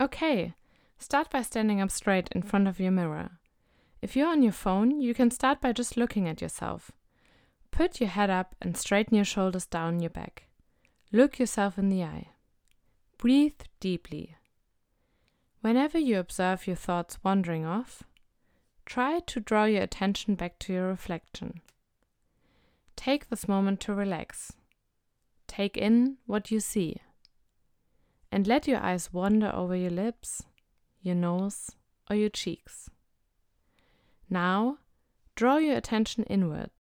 Okay, start by standing up straight in front of your mirror. If you're on your phone, you can start by just looking at yourself. Put your head up and straighten your shoulders down your back. Look yourself in the eye. Breathe deeply. Whenever you observe your thoughts wandering off, try to draw your attention back to your reflection. Take this moment to relax. Take in what you see. And let your eyes wander over your lips, your nose, or your cheeks. Now, draw your attention inwards.